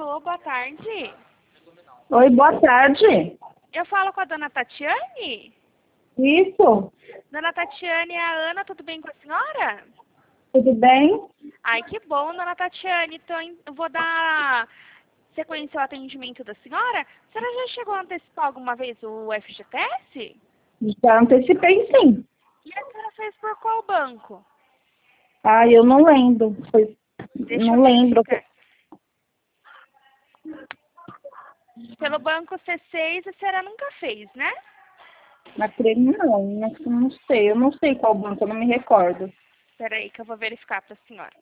Alô, boa tarde. Oi, boa tarde. Eu falo com a dona Tatiane? Isso, Dona Tatiane, é a Ana, tudo bem com a senhora? tudo bem? Ai, que bom, dona Tatiane. Eu vou dar sequência ao atendimento da senhora. A senhora já chegou a antecipar alguma vez o FGTS? Já antecipei, sim. E a senhora fez por qual banco? Ah, eu não lembro. Deixa eu Não lembro. verificar. Pelo banco C6 a senhora nunca fez, né? Na creme não sei. Eu não sei qual banco, eu não me recordo. Espera aí que eu vou verificar para a senhora.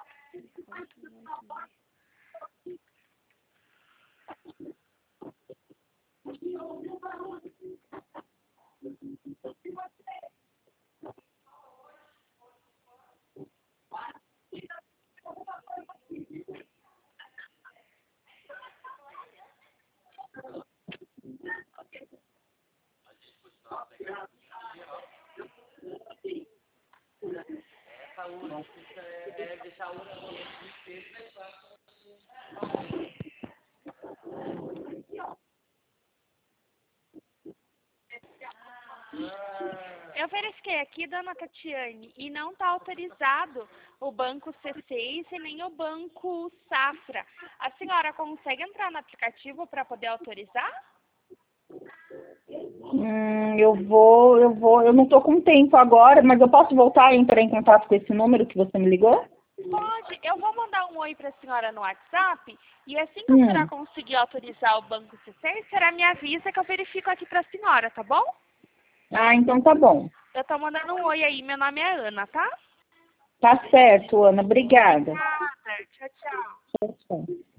Eu verifiquei aqui, dona Tatiane, e não está autorizado o banco C6 e nem o banco Safra. A senhora consegue entrar no aplicativo para poder autorizar? Eu não tô com tempo agora, mas eu posso voltar a entrar em contato com esse número que você me ligou? Pode. Eu vou mandar um oi para a senhora no WhatsApp e assim que a senhora Hum. conseguir autorizar o banco C6, a senhora me avisa que eu verifico aqui para a senhora, tá bom? Ah, então tá bom. Eu tô mandando um oi aí, meu nome é Ana, tá? Tá certo, Ana. Obrigada. Obrigada. Tchau, tchau. Tchau, tchau.